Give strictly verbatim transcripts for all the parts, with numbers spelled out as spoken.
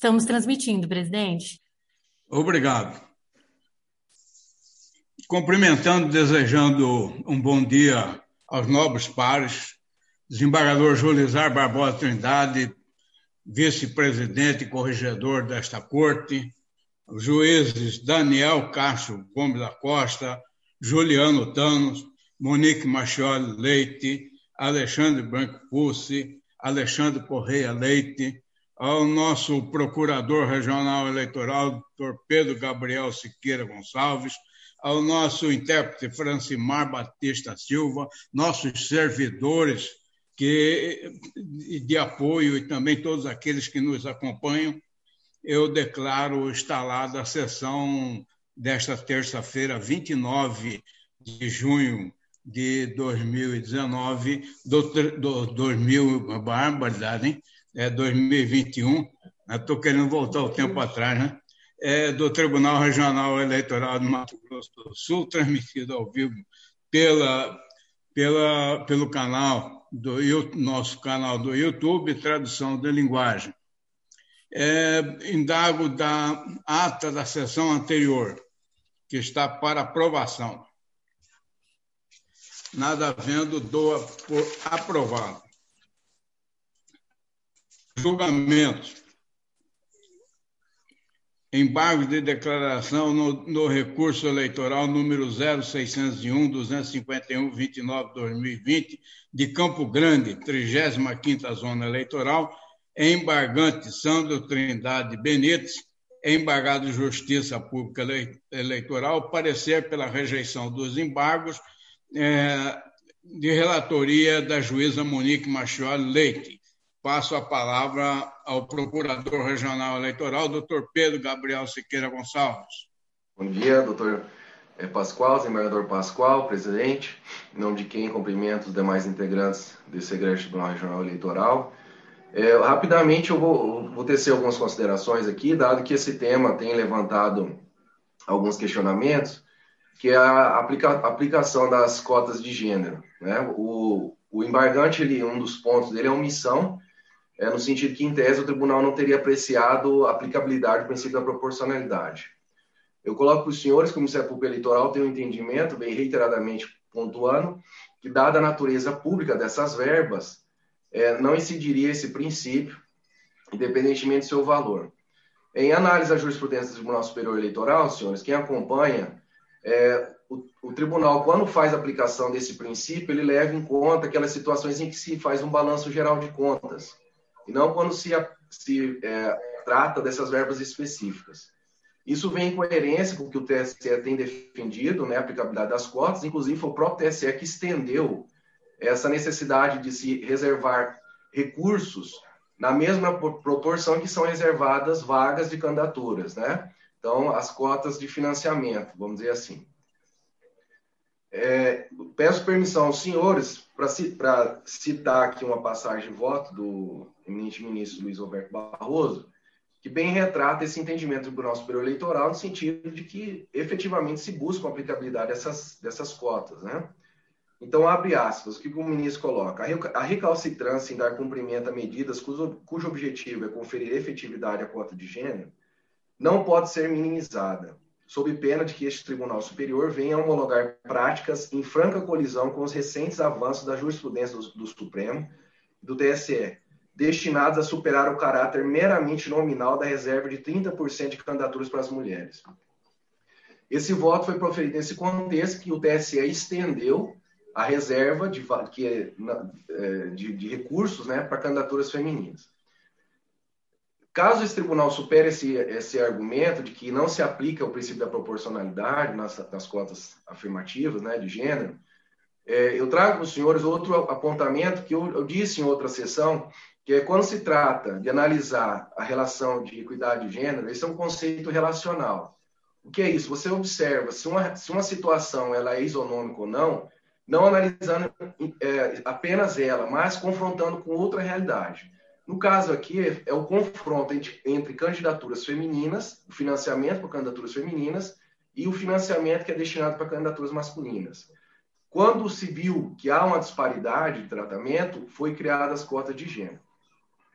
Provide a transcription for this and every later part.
Estamos transmitindo, presidente. Obrigado. Cumprimentando, desejando um bom dia aos nobres pares, desembargador Julizar Barbosa Trindade, vice-presidente e corregedor desta corte, os juízes Daniel Castro Gomes da Costa, Juliano Thanos, Monique Machioli Leite, Alexandre Branco Pussi, Alexandre Correia Leite, ao nosso procurador regional eleitoral, doutor Pedro Gabriel Siqueira Gonçalves, ao nosso intérprete Francimar Batista Silva, nossos servidores que, de apoio e também todos aqueles que nos acompanham, eu declaro instalada a sessão desta terça-feira, vinte e nove de junho de dois mil e dezenove, do, do dois mil, barbaridade, hein? É dois mil e vinte e um, estou querendo voltar o tempo atrás, né? É, do Tribunal Regional Eleitoral de Mato Grosso do Sul, transmitido ao vivo pela, pela, pelo canal do nosso canal do YouTube, tradução de linguagem. É, indago da ata da sessão anterior, que está para aprovação. Nada havendo, doa por aprovado. Julgamento. Embargo de declaração no, no recurso eleitoral número zero seiscentos e um, duzentos e cinquenta e um, vinte e nove, dois mil e vinte, de Campo Grande, trigésima quinta Zona Eleitoral, embargante Sandro Trindade Benites, embargado de Justiça Pública Eleitoral, parecer pela rejeição dos embargos, é, de relatoria da juíza Monique Machioli Leite. Passo a palavra ao Procurador Regional Eleitoral, doutor Pedro Gabriel Siqueira Gonçalves. Bom dia, doutor Pascoal, desembargador Pascoal, presidente, em nome de quem cumprimento os demais integrantes desse egrégio Tribunal Regional Eleitoral. É, rapidamente eu vou, vou tecer algumas considerações aqui, dado que esse tema tem levantado alguns questionamentos, que é a aplica, aplicação das cotas de gênero, né? O, o embargante, ele, um dos pontos dele é a omissão, é, no sentido que, em tese, o tribunal não teria apreciado a aplicabilidade do princípio da proporcionalidade. Eu coloco para os senhores que o Ministério Público Eleitoral tem um entendimento, bem reiteradamente pontuando, que, dada a natureza pública dessas verbas, é, não incidiria esse princípio, independentemente do seu valor. Em análise da jurisprudência do Tribunal Superior Eleitoral, senhores, quem acompanha, é, o, o tribunal, quando faz a aplicação desse princípio, ele leva em conta aquelas situações em que se faz um balanço geral de contas, e não quando se, se é, trata dessas verbas específicas. Isso vem em coerência com o que o T S E tem defendido, né, a aplicabilidade das cotas, inclusive foi o próprio T S E que estendeu essa necessidade de se reservar recursos na mesma proporção que são reservadas vagas de candidaturas, né? Então, as cotas de financiamento, vamos dizer assim. É, peço permissão aos senhores para citar aqui uma passagem de voto do eminente ministro Luiz Roberto Barroso, que bem retrata esse entendimento do Tribunal Superior Eleitoral no sentido de que efetivamente se busca a aplicabilidade dessas, dessas cotas, né? Então, abre aspas, o que o ministro coloca? A recalcitrância em dar cumprimento a medidas cujo, cujo objetivo é conferir efetividade à cota de gênero não pode ser minimizada, sob pena de que este Tribunal Superior venha a homologar práticas em franca colisão com os recentes avanços da jurisprudência do, do Supremo e do T S E, destinados a superar o caráter meramente nominal da reserva de trinta por cento de candidaturas para as mulheres. Esse voto foi proferido nesse contexto que o T S E estendeu a reserva de, que é, de, de recursos, né, para candidaturas femininas. Caso esse tribunal supere esse, esse argumento de que não se aplica o princípio da proporcionalidade nas, nas cotas afirmativas, né, de gênero, é, eu trago para os senhores outro apontamento que eu, eu disse em outra sessão, que é quando se trata de analisar a relação de equidade de gênero, esse é um conceito relacional. O que é isso? Você observa se uma, se uma situação ela é isonômica ou não, não analisando é, apenas ela, mas confrontando com outra realidade. No caso aqui, é o confronto entre, entre candidaturas femininas, o financiamento para candidaturas femininas e o financiamento que é destinado para candidaturas masculinas. Quando se viu que há uma disparidade de tratamento, foi criada as cotas de gênero.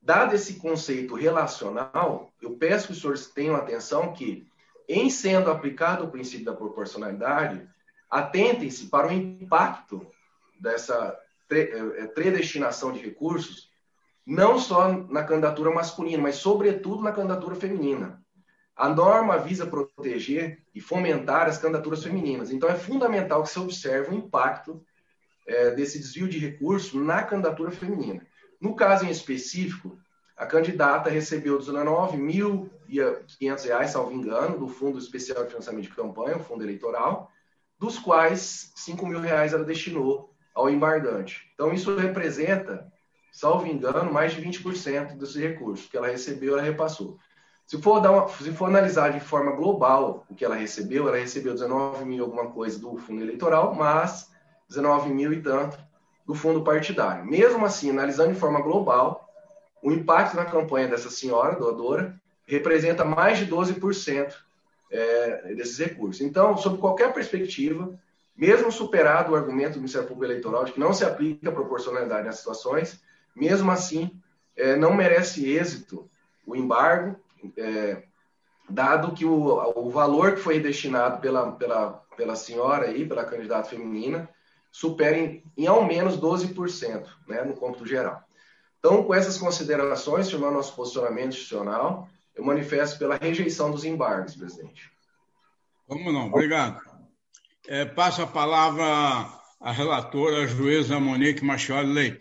Dado esse conceito relacional, eu peço que os senhores tenham atenção que, em sendo aplicado o princípio da proporcionalidade, atentem-se para o impacto dessa predestinação de recursos, não só na candidatura masculina, mas sobretudo na candidatura feminina. A norma visa proteger e fomentar as candidaturas femininas. Então, é fundamental que se observe o impacto é, desse desvio de recursos na candidatura feminina. No caso em específico, a candidata recebeu dezenove mil e quinhentos reais, salvo engano, do Fundo Especial de Financiamento de Campanha, o Fundo Eleitoral, dos quais cinco mil reais ela destinou ao embargante. Então, isso representa, salvo engano, mais de vinte por cento desses recursos que ela recebeu, ela repassou. Se for, dar uma, se for analisar de forma global o que ela recebeu, ela recebeu dezenove mil alguma coisa do fundo eleitoral, mas dezenove mil e tanto do fundo partidário. Mesmo assim, analisando de forma global, o impacto na campanha dessa senhora, doadora, representa mais de doze por cento é, desses recursos. Então, sob qualquer perspectiva, mesmo superado o argumento do Ministério Público Eleitoral de que não se aplica a proporcionalidade nas situações, mesmo assim, é, não merece êxito o embargo, É, dado que o, o valor que foi destinado pela, pela, pela senhora, aí, pela candidata feminina, supera em, em ao menos doze por cento, né, no cômputo geral. Então, com essas considerações, firmando nosso posicionamento institucional, eu manifesto pela rejeição dos embargos, presidente. Como não? Obrigado. É, passo a palavra à relatora, a juíza Monique Machioli Leite.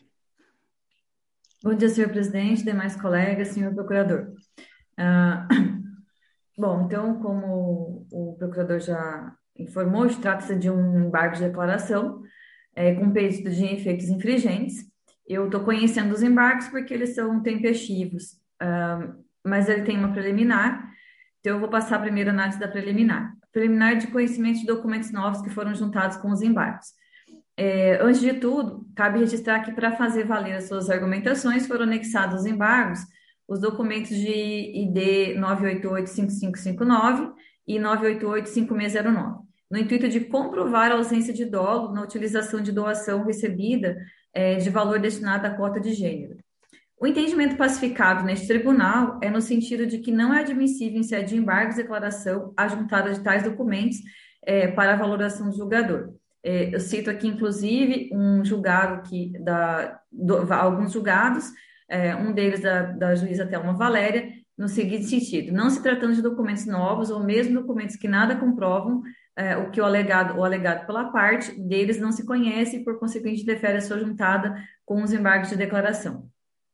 Bom dia, senhor presidente, demais colegas, senhor procurador. Ah, bom, então, como o procurador já informou, trata-se de um embargo de declaração é, com pedido de efeitos infringentes. Eu estou conhecendo os embargos porque eles são tempestivos, ah, mas ele tem uma preliminar, então eu vou passar a primeira análise da preliminar. Preliminar de conhecimento de documentos novos que foram juntados com os embargos. É, antes de tudo, cabe registrar que para fazer valer as suas argumentações foram anexados os embargos os documentos de I D nove oito oito cinco cinco cinco nove e nove oito oito cinco seis zero nove, no intuito de comprovar a ausência de dolo na utilização de doação recebida é, de valor destinado à cota de gênero. O entendimento pacificado neste tribunal é no sentido de que não é admissível em sede de embargos declaração a juntada de tais documentos é, para a valoração do julgador. É, eu cito aqui, inclusive, um julgado que, da, do, alguns julgados, É, um deles da, da juíza Thelma Valéria, no seguinte sentido: não se tratando de documentos novos ou mesmo documentos que nada comprovam é, o que o alegado ou alegado pela parte deles não se conhece e, por consequente, defere a sua juntada com os embargos de declaração.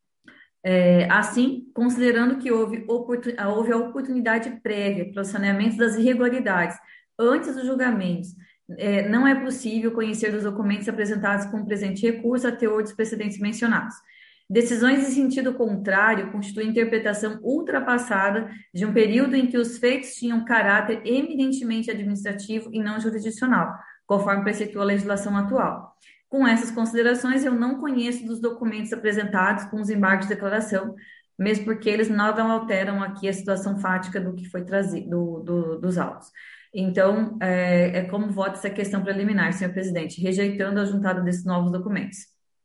É, assim, considerando que houve, oportun, houve a oportunidade prévia para o saneamento das irregularidades antes dos julgamentos, é, não é possível conhecer dos documentos apresentados com o presente recurso a teor dos precedentes mencionados. Decisões em sentido contrário constituem interpretação ultrapassada de um período em que os feitos tinham caráter eminentemente administrativo e não jurisdicional, conforme preceitua a legislação atual. Com essas considerações, eu não conheço dos documentos apresentados com os embargos de declaração, mesmo porque eles nada alteram aqui a situação fática do que foi trazido do, do, dos autos. Então, é, é como vota essa questão preliminar, senhor presidente, rejeitando a juntada desses novos documentos.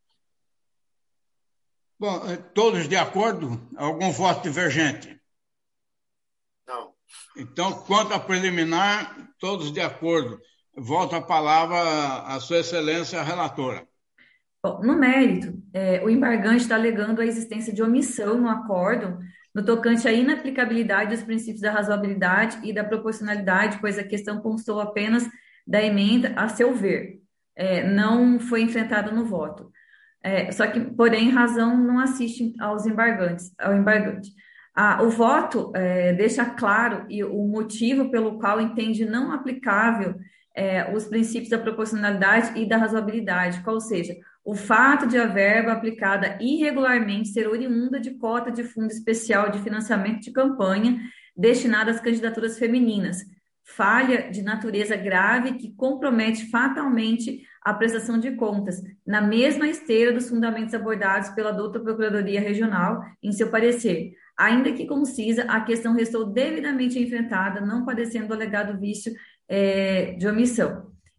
Bom, todos de acordo? Algum voto divergente? Não. Então, quanto à preliminar, todos de acordo. Volto a palavra à sua excelência, a relatora. Bom, no mérito, é, o embargante está alegando a existência de omissão no acórdão no tocante à inaplicabilidade dos princípios da razoabilidade e da proporcionalidade, pois a questão constou apenas da emenda, a seu ver, é, não foi enfrentada no voto. É, só que, porém, razão não assiste aos embargantes, ao embargante. Ah, o voto é, deixa claro e o motivo pelo qual entende não aplicável é, os princípios da proporcionalidade e da razoabilidade, qual seja, o fato de a verba aplicada irregularmente ser oriunda de cota de fundo especial de financiamento de campanha destinada às candidaturas femininas, falha de natureza grave que compromete fatalmente a prestação de contas, na mesma esteira dos fundamentos abordados pela douta Procuradoria Regional em seu parecer. Ainda que concisa, a questão restou devidamente enfrentada, não padecendo o alegado vício é, de omissão.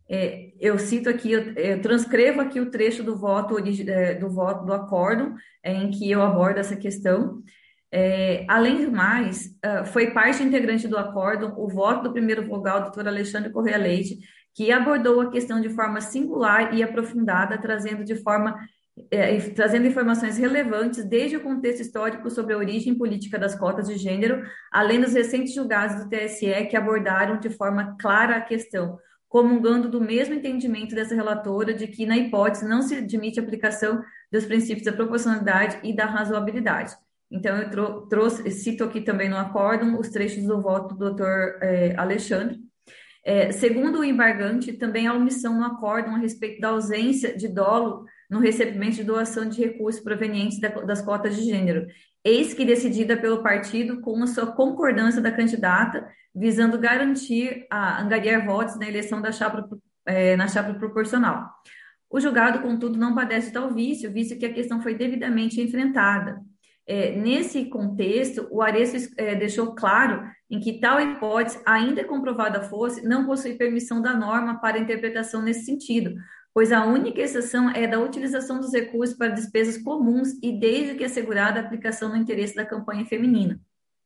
É, eu cito aqui, eu, eu transcrevo aqui o trecho do voto, origi- é, do voto do acórdão, é, em que eu abordo essa questão. É, além do mais, ah, foi parte integrante do acórdão o voto do primeiro vogal, doutor Alexandre Correia Leite, que abordou a questão de forma singular e aprofundada, trazendo de forma, é, trazendo informações relevantes desde o contexto histórico sobre a origem política das cotas de gênero, além dos recentes julgados do T S E que abordaram de forma clara a questão, comungando do mesmo entendimento dessa relatora de que, na hipótese, não se admite a aplicação dos princípios da proporcionalidade e da razoabilidade. Então, eu trou trouxe, cito aqui também no acórdão os trechos do voto do doutor eh, Alexandre. É, segundo o embargante, também há omissão no acórdão a respeito da ausência de dolo no recebimento de doação de recursos provenientes da, das cotas de gênero, eis que decidida pelo partido com a sua concordância da candidata, visando garantir a angariar votos na eleição da chapa, é, na chapa proporcional. O julgado, contudo, não padece tal vício, visto que a questão foi devidamente enfrentada. É, nesse contexto, o Areço é, deixou claro em que tal hipótese, ainda comprovada fosse, não possui permissão da norma para interpretação nesse sentido, pois a única exceção é da utilização dos recursos para despesas comuns e desde que assegurada a aplicação no interesse da campanha feminina.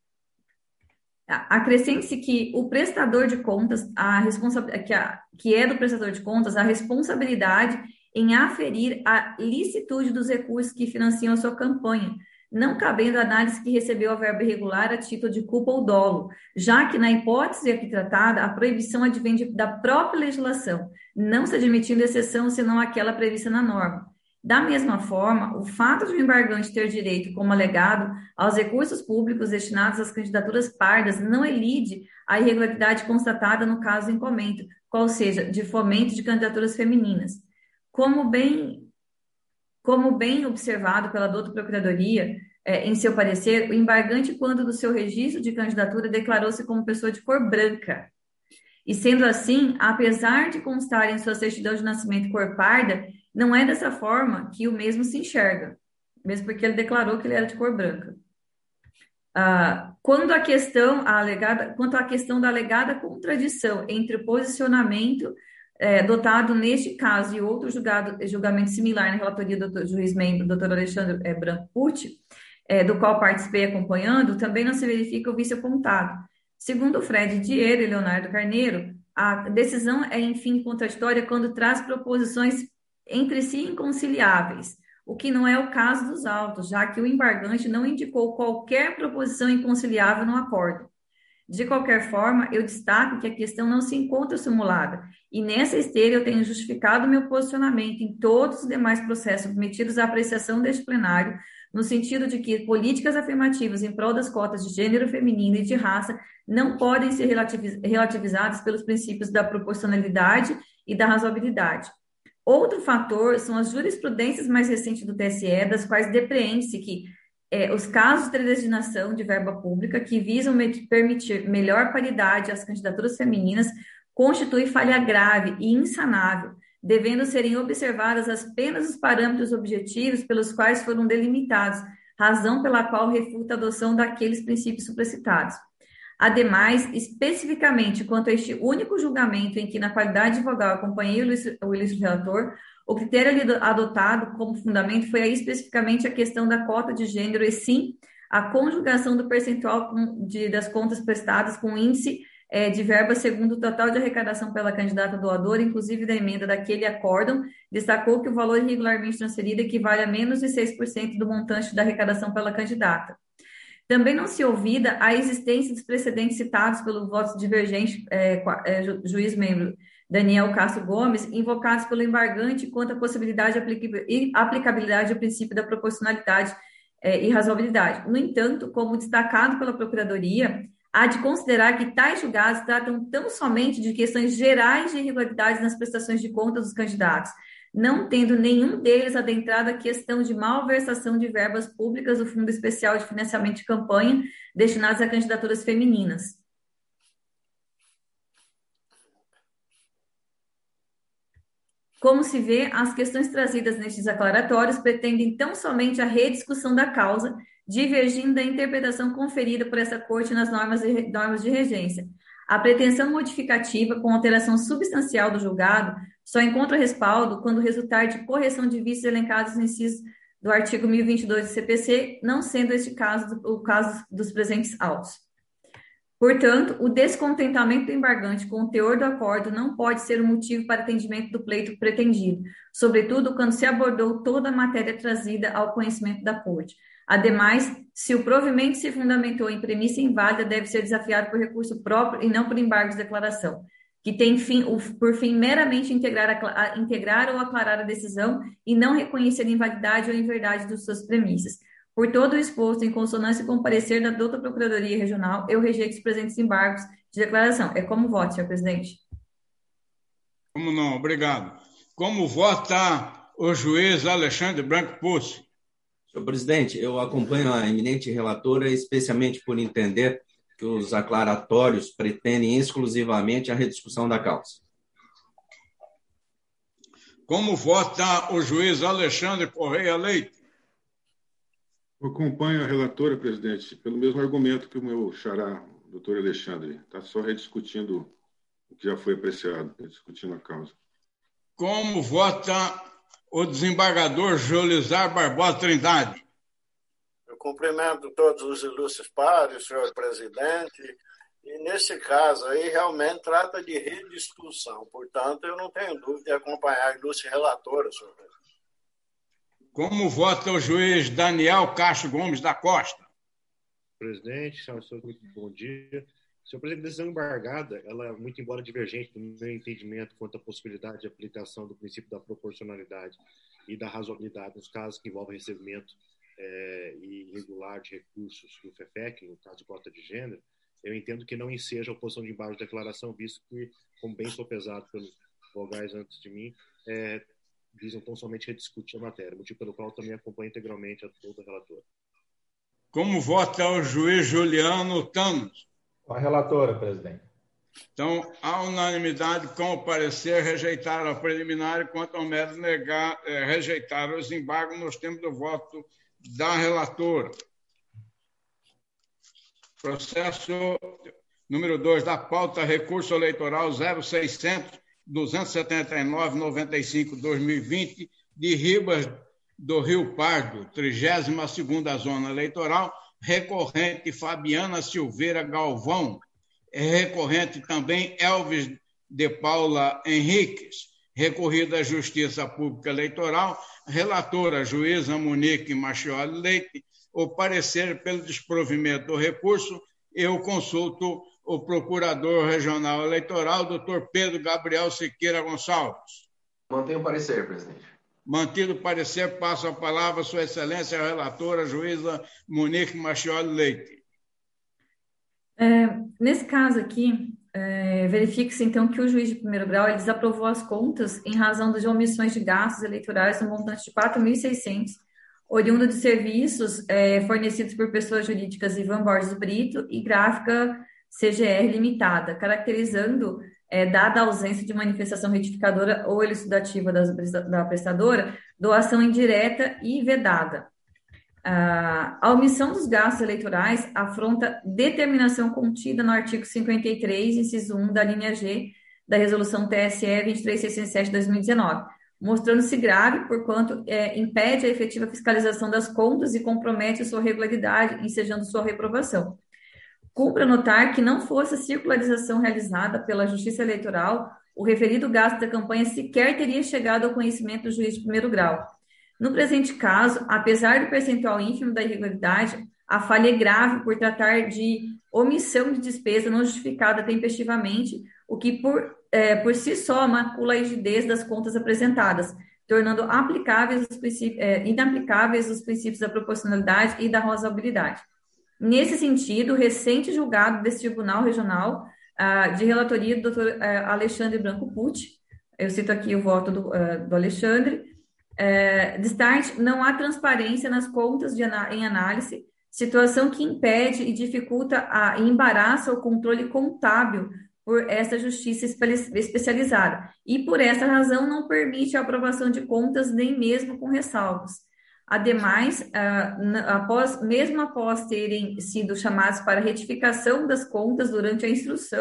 Acrescente-se que o prestador de contas, a responsabilidade, que, a, que é do prestador de contas, a responsabilidade em aferir a licitude dos recursos que financiam a sua campanha, não cabendo a análise que recebeu a verba irregular a título de culpa ou dolo, já que, na hipótese aqui tratada, a proibição advém de, da própria legislação, não se admitindo exceção senão aquela prevista na norma. Da mesma forma, o fato de o embargante ter direito, como alegado, aos recursos públicos destinados às candidaturas pardas não elide a irregularidade constatada no caso em comento, qual seja, de fomento de candidaturas femininas. Como bem Como bem observado pela doutora Procuradoria, é, em seu parecer, o embargante, quando do seu registro de candidatura, declarou-se como pessoa de cor branca. E sendo assim, apesar de constar em sua certidão de nascimento cor parda, não é dessa forma que o mesmo se enxerga, mesmo porque ele declarou que ele era de cor branca. Ah, quando a questão, a alegada, quanto à questão da alegada contradição entre o posicionamento É, dotado neste caso e outro julgado, julgamento similar na relatoria do doutor, juiz membro, doutor Alexandre é, Branco Pucci, é, do qual participei acompanhando, também não se verifica o vício apontado. Segundo Fred Dier e Leonardo Carneiro, a decisão é, enfim, contraditória quando traz proposições entre si inconciliáveis, o que não é o caso dos autos, já que o embargante não indicou qualquer proposição inconciliável no acordo. De qualquer forma, eu destaco que a questão não se encontra simulada, e nessa esteira eu tenho justificado meu posicionamento em todos os demais processos submetidos à apreciação deste plenário, no sentido de que políticas afirmativas em prol das cotas de gênero feminino e de raça não podem ser relativizadas pelos princípios da proporcionalidade e da razoabilidade. Outro fator são as jurisprudências mais recentes do T S E, das quais depreende-se que É, os casos de designação de verba pública que visam me permitir melhor paridade às candidaturas femininas constituem falha grave e insanável, devendo serem observadas apenas os parâmetros objetivos pelos quais foram delimitados, razão pela qual refuta a adoção daqueles princípios supracitados. Ademais, especificamente quanto a este único julgamento em que, na qualidade de vogal, acompanhei o ilícito relator, o critério adotado como fundamento foi aí especificamente a questão da cota de gênero e sim a conjugação do percentual de, das contas prestadas com índice é, de verba segundo o total de arrecadação pela candidata doadora, inclusive da emenda daquele acórdão, destacou que o valor irregularmente transferido equivale a menos de seis por cento do montante da arrecadação pela candidata. Também não se ouvida a existência dos precedentes citados pelo voto divergente é, é, ju, juiz membro Daniel Castro Gomes, invocados pelo embargante quanto à possibilidade e aplicabilidade do princípio da proporcionalidade eh, e razoabilidade. No entanto, como destacado pela Procuradoria, há de considerar que tais julgados tratam tão somente de questões gerais de irregularidades nas prestações de contas dos candidatos, não tendo nenhum deles adentrado a questão de malversação de verbas públicas do Fundo Especial de Financiamento de Campanha destinados a candidaturas femininas. Como se vê, as questões trazidas nestes aclaratórios pretendem tão somente a rediscussão da causa, divergindo da interpretação conferida por essa Corte nas normas de, normas de regência. A pretensão modificativa com alteração substancial do julgado só encontra respaldo quando resultar de correção de vícios elencados no inciso do artigo mil e vinte e dois do C P C, não sendo este caso o caso dos presentes autos. Portanto, o descontentamento do embargante com o teor do acordo não pode ser o motivo para atendimento do pleito pretendido, sobretudo quando se abordou toda a matéria trazida ao conhecimento da Corte. Ademais, se o provimento se fundamentou em premissa inválida, deve ser desafiado por recurso próprio e não por embargo de declaração, que tem fim, por fim meramente integrar, a, integrar ou aclarar a decisão e não reconhecer a invalidade ou inverdade de suas premissas. Por todo o exposto, em consonância com o parecer da douta Procuradoria Regional, eu rejeito os presentes embargos de declaração. É como voto, senhor presidente. Como não, obrigado. Como vota o juiz Alexandre Branco Pucci? Senhor presidente, eu acompanho a eminente relatora, especialmente por entender que os aclaratórios pretendem exclusivamente a rediscussão da causa. Como vota o juiz Alexandre Correia Leite? Eu acompanho a relatora, presidente, pelo mesmo argumento que o meu xará, doutor Alexandre. Está só rediscutindo o que já foi apreciado, rediscutindo a causa. Como vota o desembargador Jolizar Barbosa Trindade? Eu cumprimento todos os ilustres pares, senhor presidente, e nesse caso aí realmente trata de rediscussão. Portanto, eu não tenho dúvida de acompanhar a ilustre relatora, senhor presidente. Como vota o juiz Daniel Castro Gomes da Costa? Presidente, senhor, muito bom dia. Senhor presidente, a decisão embargada, ela é muito embora divergente do meu entendimento quanto à possibilidade de aplicação do princípio da proporcionalidade e da razoabilidade nos casos que envolvem recebimento é, irregular de recursos do F E F E C, no caso de cota de gênero, eu entendo que não enseja a oposição de embargo de declaração, visto que, como bem sopesado pelos vogais antes de mim, é, visam tão somente rediscutir a matéria, motivo pelo qual também acompanho integralmente a toda a relatora. Como vota o juiz Juliano Thanos? Com a relatora, presidente. Então, a unanimidade com o parecer rejeitar a preliminar e quanto ao mérito negar, é, rejeitar os embargos nos termos do voto da relatora. Processo número dois da pauta, recurso eleitoral zero seiscentos, duzentos e setenta e nove, noventa e cinco, dois mil e vinte, de Ribas do Rio Pardo, trigésima segunda Zona Eleitoral, recorrente Fabiana Silveira Galvão, recorrente também Elvis de Paula Henriques, recorrida à Justiça Pública Eleitoral, relatora juíza Monique Machioli Leite. O parecer pelo desprovimento do recurso, eu consulto o Procurador Regional Eleitoral, doutor Pedro Gabriel Siqueira Gonçalves. Mantenho o parecer, presidente. Mantido o parecer, passo a palavra a Sua Excelência, a relatora, a juíza Monique Machioli Leite. É, nesse caso aqui, é, verifique-se então que o juiz de primeiro grau ele desaprovou as contas em razão de omissões de gastos eleitorais no montante de quatro mil e seiscentos, oriundo de serviços é, fornecidos por pessoas jurídicas Ivan Borges Brito e Gráfica C G R Limitada, caracterizando, é, dada a ausência de manifestação retificadora ou elucidativa das, da prestadora, doação indireta e vedada. Ah, a omissão dos gastos eleitorais afronta determinação contida no artigo cinquenta e três, inciso um, da linha G da Resolução T S E vinte e três mil seiscentos e sete de dois mil e dezenove, mostrando-se grave, porquanto é, impede a efetiva fiscalização das contas e compromete a sua regularidade, ensejando sua reprovação. Cumpre notar que não fosse a circularização realizada pela Justiça Eleitoral, o referido gasto da campanha sequer teria chegado ao conhecimento do juiz de primeiro grau. No presente caso, apesar do percentual ínfimo da irregularidade, a falha é grave por tratar de omissão de despesa não justificada tempestivamente, o que por, é, por si só macula a rigidez das contas apresentadas, tornando aplicáveis os princípios, é, inaplicáveis os princípios da proporcionalidade e da razoabilidade. Nesse sentido, o recente julgado desse Tribunal Regional, ah, de relatoria do doutor ah, Alexandre Branco Pucci, eu cito aqui o voto do, ah, do Alexandre, é, de start, não há transparência nas contas de, em análise, situação que impede e dificulta a, e embaraça o controle contábil por essa justiça especializada, e por essa razão não permite a aprovação de contas nem mesmo com ressalvas. Ademais, após, mesmo após terem sido chamados para retificação das contas durante a instrução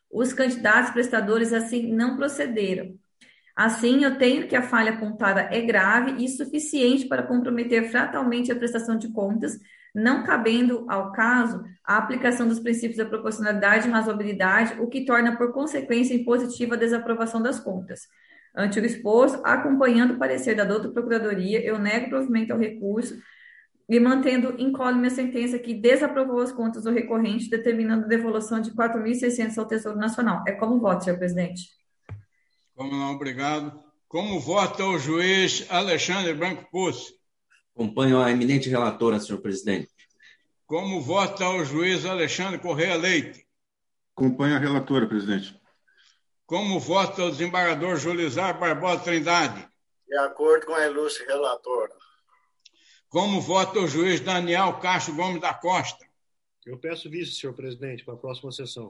Os candidatos prestadores assim não procederam. Assim, eu tenho que a falha apontada é grave e suficiente para comprometer fatalmente a prestação de contas, não cabendo ao caso a aplicação dos princípios da proporcionalidade e razoabilidade, o que torna, por consequência, impositiva a desaprovação das contas. Ante o exposto, acompanhando o parecer da douta Procuradoria, eu nego provimento ao recurso e mantendo incólume a sentença que desaprovou as contas do recorrente, determinando a devolução de quatro mil e seiscentos ao Tesouro Nacional. É como voto, senhor presidente. Como não, obrigado. Como vota o juiz Alexandre Branco Pucci? Acompanho a eminente relatora, senhor presidente. Como vota o juiz Alexandre Correia Leite? Acompanho a relatora, presidente. Como vota o desembargador Julizar Barbosa Trindade? De acordo com a ilustre relatora. Como vota o juiz Daniel Castro Gomes da Costa? Eu peço visto, senhor presidente, para a próxima sessão.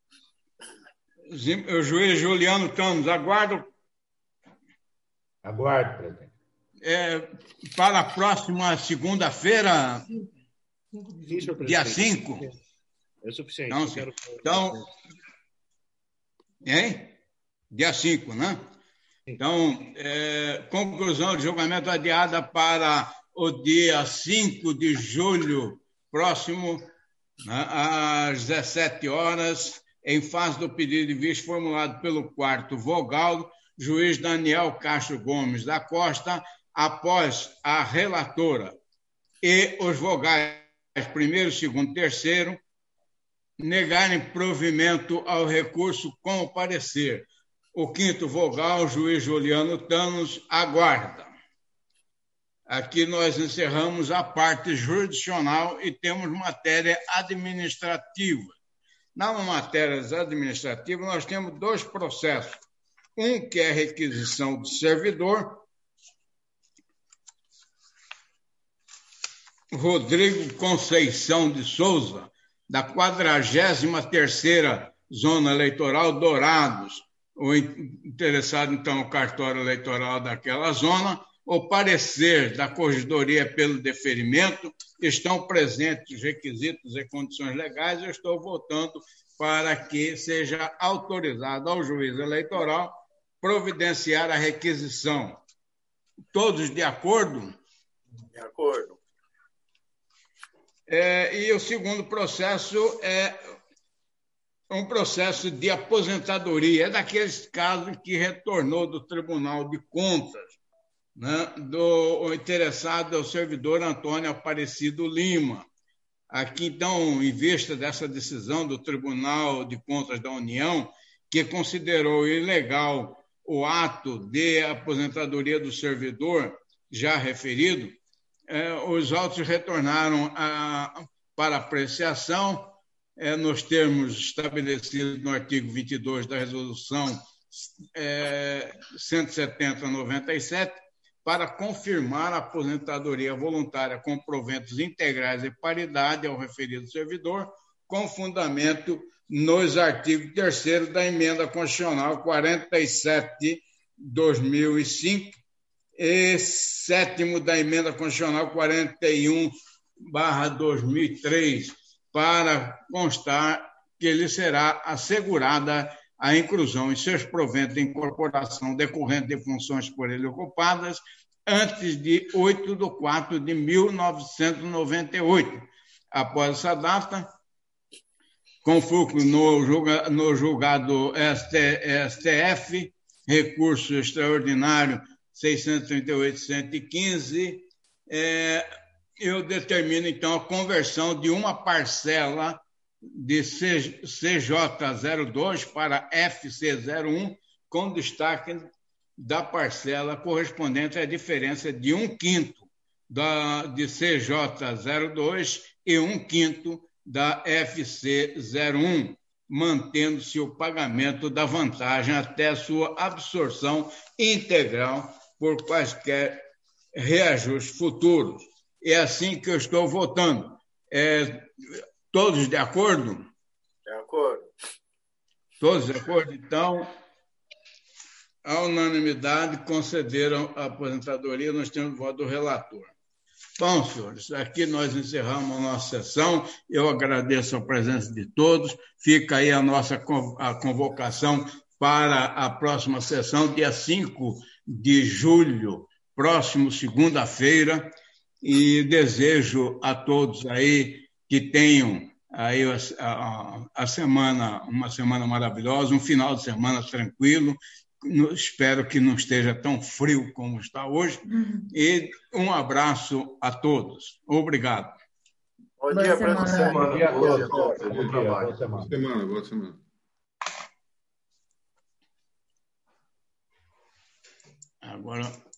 O juiz Juliano Thanos, aguardo. Aguardo, presidente. É, para a próxima segunda-feira, Sim, senhor presidente. dia cinco. É suficiente. Não, eu quero... então, hein? Dia cinco, né? Então, é, conclusão de julgamento adiada para o dia cinco de julho próximo, né, às dezessete horas, em face do pedido de vista formulado pelo quarto vogal, juiz Daniel Castro Gomes da Costa, após a relatora e os vogais primeiro, segundo, terceiro negarem provimento ao recurso com o parecer. O quinto vogal, juiz Juliano Thanos, aguarda. Aqui nós encerramos a parte jurisdicional e temos matéria administrativa. Na matéria administrativa, nós temos dois processos. Um que é requisição do servidor, Rodrigo Conceição de Souza, da quadragésima terceira Zona Eleitoral Dourados. O interessado, então, o cartório eleitoral daquela zona, o parecer da Corregedoria pelo deferimento, estão presentes os requisitos e condições legais, eu estou votando para que seja autorizado ao juiz eleitoral providenciar a requisição. Todos de acordo? De acordo. É, e o segundo processo é um processo de aposentadoria, é daqueles casos que retornou do Tribunal de Contas, né, do interessado é o servidor Antônio Aparecido Lima. Aqui, então, em vista dessa decisão do Tribunal de Contas da União, que considerou ilegal o ato de aposentadoria do servidor já referido, eh, os autos retornaram a, para apreciação eh, nos termos estabelecidos no artigo vinte e dois da Resolução eh, cento e setenta barra noventa e sete, para confirmar a aposentadoria voluntária com proventos integrais e paridade ao referido servidor, com fundamento nos artigos terceiro da Emenda Constitucional quarenta e sete de dois mil e cinco e sétimo da Emenda Constitucional quarenta e um barra dois mil e três, para constar que lhe será assegurada a inclusão em seus proventos de incorporação decorrente de funções por ele ocupadas antes de oito de quatro de mil novecentos e noventa e oito. Após essa data, com fulcro no, julga, no julgado S T F, recurso extraordinário seiscentos e trinta e oito, cento e quinze, é, eu determino, então, a conversão de uma parcela de C J zero dois para F C zero um, com destaque da parcela correspondente à diferença de um quinto da, de C J zero dois e um quinto da F C zero um, mantendo-se o pagamento da vantagem até sua absorção integral por quaisquer reajustes futuros. É assim que eu estou votando. É, todos de acordo? De acordo. Todos de acordo? Então, a unanimidade concederam a aposentadoria, nós temos o voto do relator. Bom, senhores, aqui nós encerramos a nossa sessão. Eu agradeço a presença de todos. Fica aí a nossa a convocação para a próxima sessão, dia cinco de julho, próximo segunda-feira. E desejo a todos aí que tenham aí a, a, a semana, uma semana maravilhosa, um final de semana tranquilo. Espero que não esteja tão frio como está hoje. Uhum. E um abraço a todos. Obrigado. Bom dia, boa semana. Bom dia a todos. Bom trabalho. Boa semana. Boa semana. Agora...